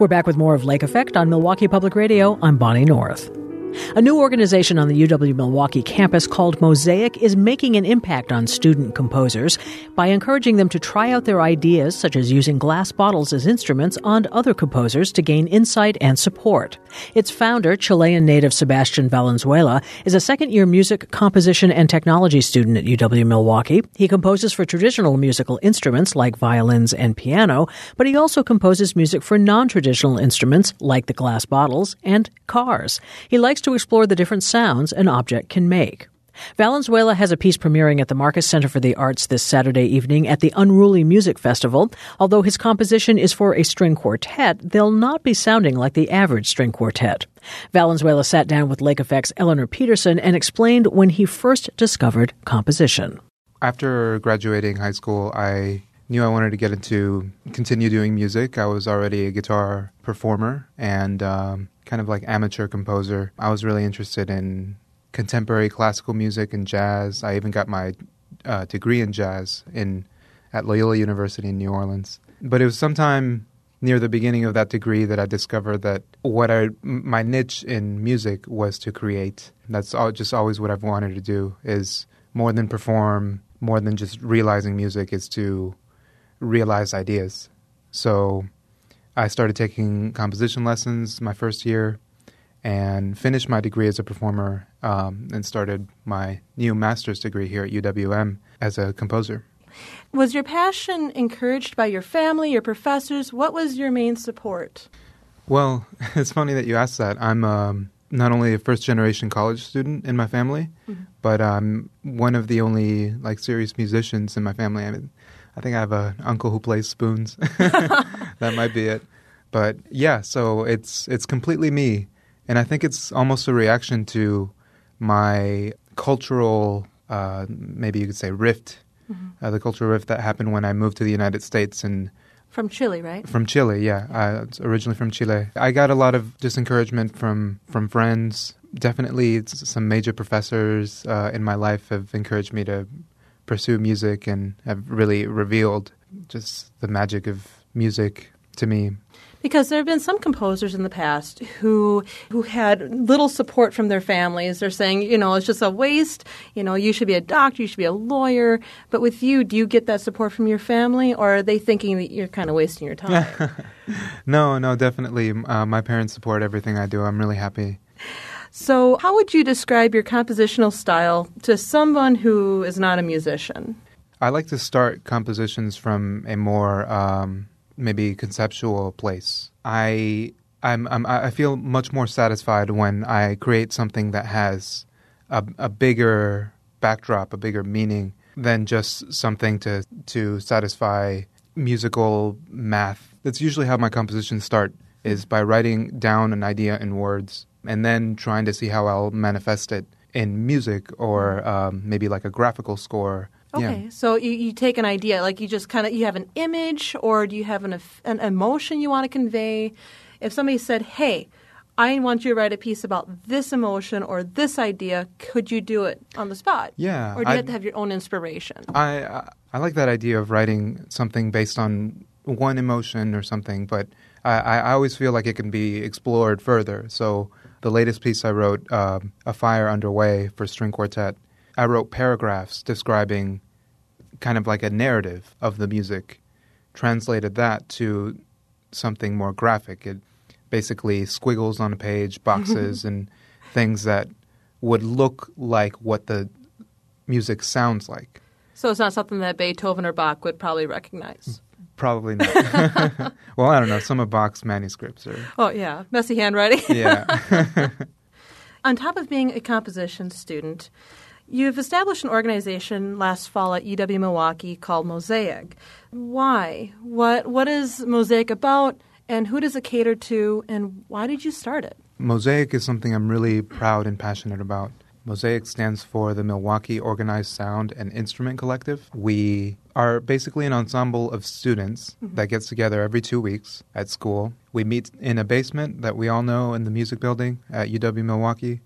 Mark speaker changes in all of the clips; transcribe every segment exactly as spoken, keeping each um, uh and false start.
Speaker 1: We're back with more of Lake Effect on Milwaukee Public Radio. I'm Bonnie North. A new organization on the U W-Milwaukee campus called Mosaic is making an impact on student composers by encouraging them to try out their ideas, such as using glass bottles as instruments, on other composers to gain insight and support. Its founder, Chilean native Sebastian Valenzuela, is a second-year music, composition, and technology student at U W-Milwaukee. He composes for traditional musical instruments like violins and piano, but he also composes music for non-traditional instruments like the glass bottles and cars. He likes to explore the different sounds an object can make. Valenzuela has a piece premiering at the Marcus Center for the Arts this Saturday evening at the Unruly Music Festival. Although his composition is for a string quartet, they'll not be sounding like the average string quartet. Valenzuela sat down with Lake Effect's Eleanor Peterson and explained when he first discovered composition.
Speaker 2: After graduating high school, I knew I wanted to get into, continue doing music. I was already a guitar performer and um, kind of like amateur composer. I was really interested in contemporary classical music and jazz. I even got my uh, degree in jazz in at Loyola University in New Orleans. But it was sometime near the beginning of that degree that I discovered that what I my niche in music was to create. That's all, just always what I've wanted to do, is more than perform, more than just realizing music, is to realize ideas. So I started taking composition lessons my first year and finished my degree as a performer um, and started my new master's degree here at U W M as a composer.
Speaker 3: Was your passion encouraged by your family, your professors? What was your main support?
Speaker 2: Well, it's funny that you asked that. I'm um, not only a first-generation college student in my family, mm-hmm. but I'm one of the only like serious musicians in my family. I mean, I think I have an uncle who plays spoons. That might be it. But yeah, so it's it's completely me. And I think it's almost a reaction to my cultural, uh, maybe you could say rift, mm-hmm. uh, the cultural rift that happened when I moved to the United States. And
Speaker 3: from Chile, right?
Speaker 2: From Chile, yeah. I was originally from Chile. I got a lot of disencouragement from, from friends. Definitely some major professors uh, in my life have encouraged me to pursue music and have really revealed just the magic of music to me.
Speaker 3: Because there have been some composers in the past who who had little support from their families. They're saying, you know, it's just a waste. You know, you should be a doctor, you should be a lawyer. But with you, do you get that support from your family, or are they thinking that you're kind of wasting your time?
Speaker 2: No, no, definitely. Uh, my parents support everything I do. I'm really happy.
Speaker 3: So how would you describe your compositional style to someone who is not a musician?
Speaker 2: I like to start compositions from a more um, maybe conceptual place. I I'm, I'm I feel much more satisfied when I create something that has a, a bigger backdrop, a bigger meaning than just something to to satisfy musical math. That's usually how my compositions start, is by writing down an idea in words and then trying to see how I'll manifest it in music or um, maybe like a graphical score.
Speaker 3: Okay,
Speaker 2: yeah.
Speaker 3: So you, you take an idea, like you just kind of, you have an image, or do you have an, an emotion you want to convey? If somebody said, hey, I want you to write a piece about this emotion or this idea, could you do it on the spot?
Speaker 2: Yeah.
Speaker 3: Or do you
Speaker 2: I,
Speaker 3: have to have your own inspiration?
Speaker 2: I, I I like that idea of writing something based on one emotion or something, but I, I always feel like it can be explored further. So the latest piece I wrote, uh, A Fire Underway for String Quartet, I wrote paragraphs describing kind of like a narrative of the music, translated that to something more graphic. It basically squiggles on a page, boxes, and things that would look like what the music sounds like.
Speaker 3: So it's not something that Beethoven or Bach would probably recognize?
Speaker 2: Probably not. Well, I don't know. Some of Bach's manuscripts are...
Speaker 3: Oh, yeah. Messy handwriting.
Speaker 2: Yeah.
Speaker 3: On top of being a composition student, you've established an organization last fall at U W-Milwaukee called Mosaic. Why? What What is Mosaic about, and who does it cater to, and why did you start it?
Speaker 2: Mosaic is something I'm really proud and passionate about. Mosaic stands for the Milwaukee Organized Sound and Instrument Collective. We are basically an ensemble of students mm-hmm. that gets together every two weeks at school. We meet in a basement that we all know in the music building at U W-Milwaukee.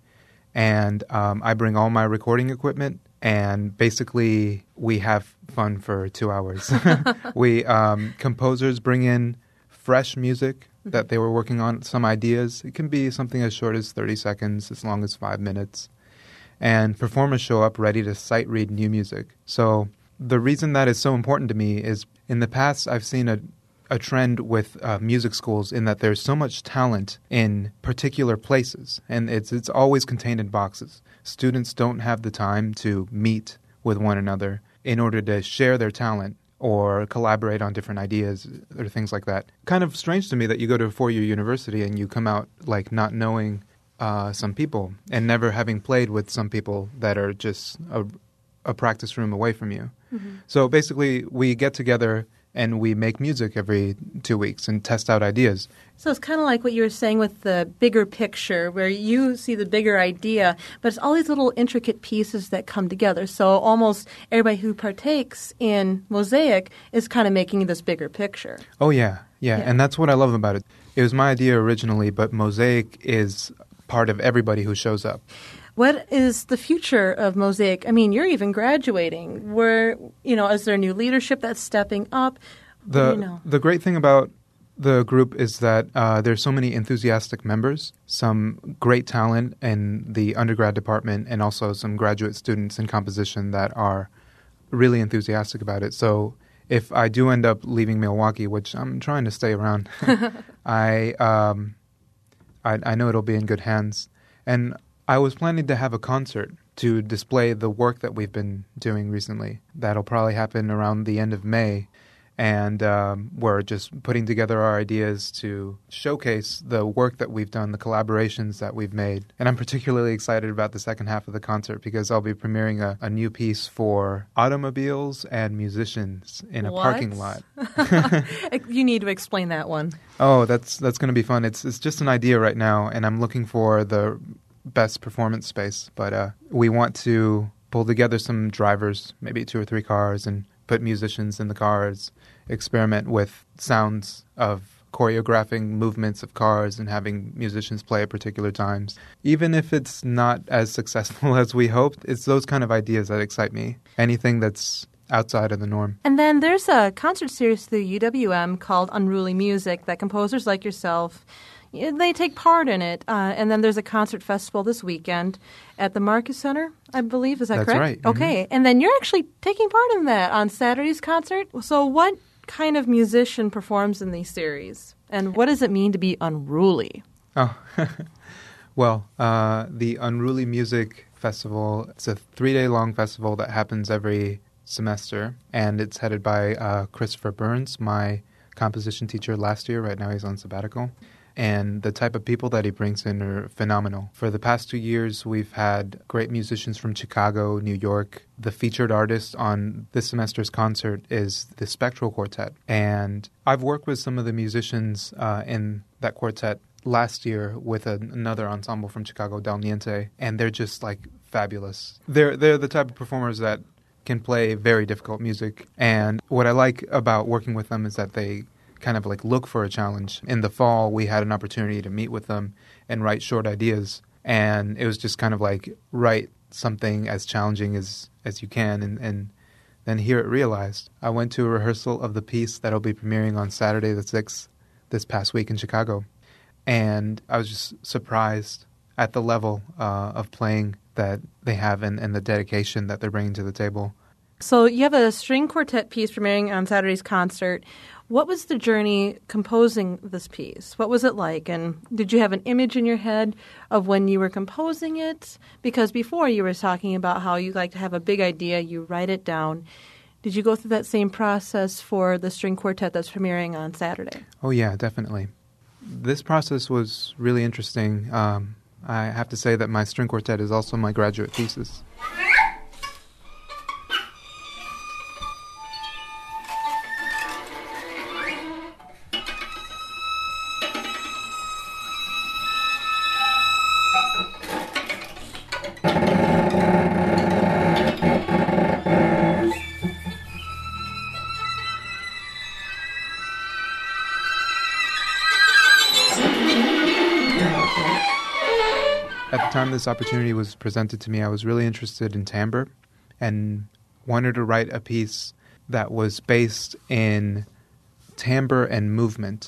Speaker 2: And um, I bring all my recording equipment, and basically we have fun for two hours. we um, composers bring in fresh music that they were working on, some ideas. It can be something as short as thirty seconds, as long as five minutes. And performers show up ready to sight read new music. So the reason that is so important to me is in the past I've seen a, a trend with uh, music schools in that there's so much talent in particular places, and it's it's always contained in boxes. Students don't have the time to meet with one another in order to share their talent or collaborate on different ideas or things like that. Kind of strange to me that you go to a four-year university and you come out like not knowing uh, some people and never having played with some people that are just a, a practice room away from you. Mm-hmm. So basically we get together and we make music every two weeks and test out ideas.
Speaker 3: So it's kind of like what you were saying with the bigger picture, where you see the bigger idea, but it's all these little intricate pieces that come together. So almost everybody who partakes in Mosaic is kind of making this bigger picture.
Speaker 2: Oh, yeah, yeah.
Speaker 3: Yeah.
Speaker 2: And that's what I love about it. It was my idea originally, but Mosaic is part of everybody who shows up.
Speaker 3: What is the future of Mosaic? I mean, you're even graduating. Where, you know, is there new leadership that's stepping up?
Speaker 2: The
Speaker 3: What do you know?
Speaker 2: the great thing about the group is that uh, there's so many enthusiastic members, some great talent in the undergrad department, and also some graduate students in composition that are really enthusiastic about it. So if I do end up leaving Milwaukee, which I'm trying to stay around, I, um, I I know it'll be in good hands. And I was planning to have a concert to display the work that we've been doing recently. That'll probably happen around the end of May. And um, we're just putting together our ideas to showcase the work that we've done, the collaborations that we've made. And I'm particularly excited about the second half of the concert because I'll be premiering a, a new piece for automobiles and musicians in a
Speaker 3: What?
Speaker 2: parking lot.
Speaker 3: You need to explain that one.
Speaker 2: Oh, that's that's going to be fun. It's it's just an idea right now, and I'm looking for the best performance space. But uh, we want to pull together some drivers, maybe two or three cars, and put musicians in the cars, experiment with sounds of choreographing movements of cars and having musicians play at particular times. Even if it's not as successful as we hoped, it's those kind of ideas that excite me. Anything that's outside of the norm.
Speaker 3: And then there's a concert series through U W M called Unruly Music that composers like yourself, they take part in it. Uh, and then there's a concert festival this weekend at the Marcus Center, I believe. Is that
Speaker 2: That's
Speaker 3: correct?
Speaker 2: right. Mm-hmm.
Speaker 3: Okay. And then you're actually taking part in that on Saturday's concert. So what kind of musician performs in these series? And what does it mean to be unruly?
Speaker 2: Oh, well, uh, the Unruly Music Festival, it's a three-day-long festival that happens every semester, and it's headed by uh, Christopher Burns, my composition teacher last year. Right now he's on sabbatical. And the type of people that he brings in are phenomenal. For the past two years, we've had great musicians from Chicago, New York. The featured artist on this semester's concert is the Spectral Quartet. And I've worked with some of the musicians uh, in that quartet last year with a, another ensemble from Chicago, Del Niente, and they're just, like, fabulous. They're they're the type of performers that can play very difficult music. And what I like about working with them is that they kind of like look for a challenge. In the fall, we had an opportunity to meet with them and write short ideas. And it was just kind of like write something as challenging as, as you can and, and then hear it realized. I went to a rehearsal of the piece that'll be premiering on Saturday the sixth this past week in Chicago. And I was just surprised at the level uh, of playing that they have and, and the dedication that they're bringing to the table.
Speaker 3: So you have a string quartet piece premiering on Saturday's concert. What was the journey composing this piece? What was it like? And did you have an image in your head of when you were composing it? Because before you were talking about how you like to have a big idea, you write it down. Did you go through that same process for the string quartet that's premiering on Saturday?
Speaker 2: Oh, yeah, definitely. This process was really interesting. Um, I have to say that my string quartet is also my graduate thesis. At the time this opportunity was presented to me, I was really interested in timbre and wanted to write a piece that was based in timbre and movement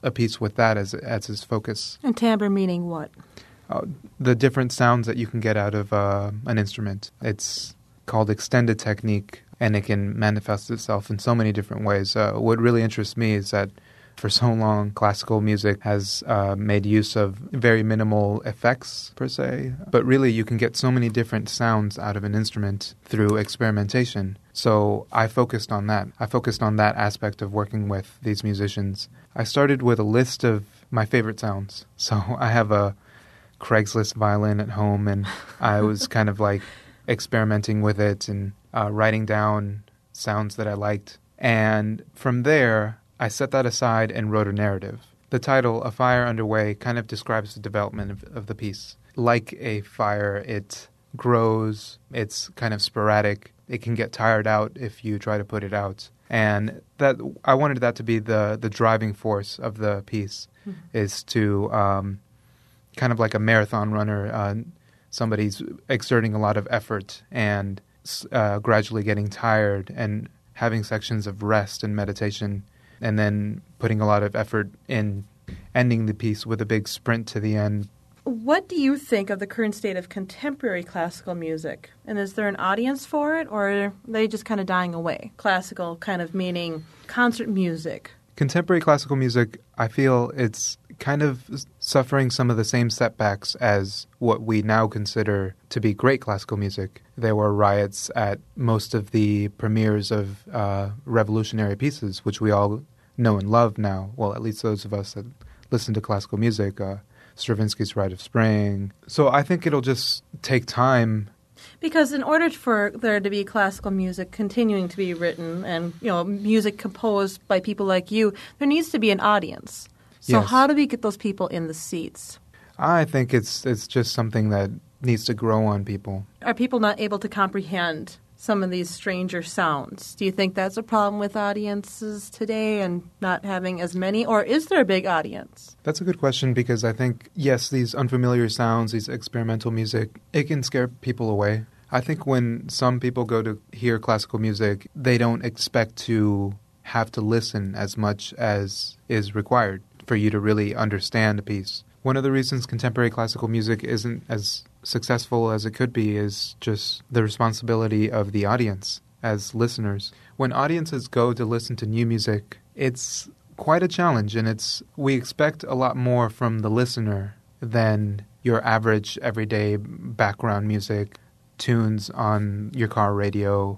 Speaker 2: a piece with that as as his focus.
Speaker 3: And timbre meaning what?
Speaker 2: Uh, the different sounds that you can get out of uh, an instrument. It's called extended technique, and it can manifest itself in so many different ways. Uh, what really interests me is that for so long, classical music has uh, made use of very minimal effects, per se. But really, you can get so many different sounds out of an instrument through experimentation. So I focused on that. I focused on that aspect of working with these musicians. I started with a list of my favorite sounds. So I have a Craigslist violin at home, and I was kind of like experimenting with it and uh, writing down sounds that I liked. And from there, I set that aside and wrote a narrative. The title, A Fire Underway, kind of describes the development of, of the piece. Like a fire, it grows, it's kind of sporadic, it can get tired out if you try to put it out. And that I wanted that to be the, the driving force of the piece, mm-hmm. is to um, kind of like a marathon runner, uh, somebody's exerting a lot of effort and uh, gradually getting tired and having sections of rest and meditation, and then putting a lot of effort in ending the piece with a big sprint to the end.
Speaker 3: What do you think of the current state of contemporary classical music? And is there an audience for it, or are they just kind of dying away? Classical kind of meaning concert music.
Speaker 2: Contemporary classical music, I feel it's kind of suffering some of the same setbacks as what we now consider to be great classical music. There were riots at most of the premieres of uh, revolutionary pieces, which we all know and love now. Well, at least those of us that listen to classical music, uh, Stravinsky's Rite of Spring. So I think it'll just take time.
Speaker 3: Because in order for there to be classical music continuing to be written and, you know, music composed by people like you, there needs to be an audience. So
Speaker 2: Yes.
Speaker 3: How do we get those people in the seats?
Speaker 2: I think it's it's just something that needs to grow on people.
Speaker 3: Are people not able to comprehend some of these stranger sounds? Do you think that's a problem with audiences today and not having as many? Or is there a big audience?
Speaker 2: That's a good question, because I think, yes, these unfamiliar sounds, these experimental music, it can scare people away. I think when some people go to hear classical music, they don't expect to have to listen as much as is required for you to really understand a piece. One of the reasons contemporary classical music isn't as successful as it could be is just the responsibility of the audience as listeners. When audiences go to listen to new music, it's quite a challenge, and it's we expect a lot more from the listener than your average everyday background music, tunes on your car radio,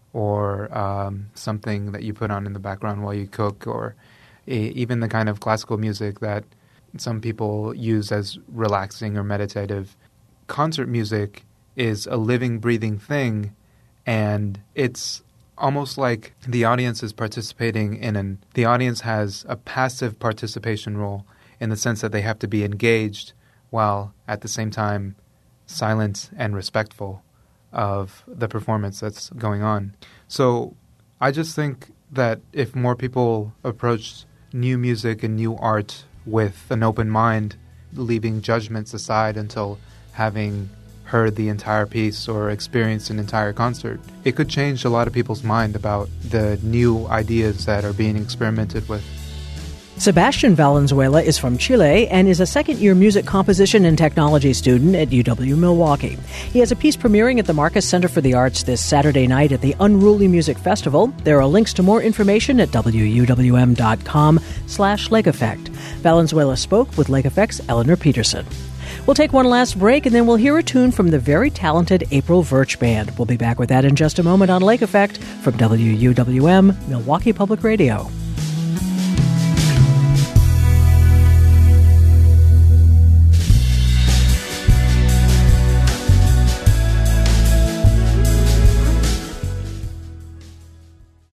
Speaker 2: or um, something that you put on in the background while you cook, or even the kind of classical music that some people use as relaxing or meditative. Concert music is a living, breathing thing, and it's almost like the audience is participating in an... The audience has a passive participation role in the sense that they have to be engaged while at the same time silent and respectful of the performance that's going on. So I just think that if more people approached new music and new art with an open mind, leaving judgments aside until having heard the entire piece or experienced an entire concert, it could change a lot of people's mind about the new ideas that are being experimented with.
Speaker 1: Sebastian Valenzuela is from Chile and is a second-year music composition and technology student at U W-Milwaukee. He has a piece premiering at the Marcus Center for the Arts this Saturday night at the Unruly Music Festival. There are links to more information at W U W M dot com slash Lake Effect. Valenzuela spoke with Lake Effect's Eleanor Peterson. We'll take one last break, and then we'll hear a tune from the very talented April Virch Band. We'll be back with that in just a moment on Lake Effect from W U W M, Milwaukee Public Radio.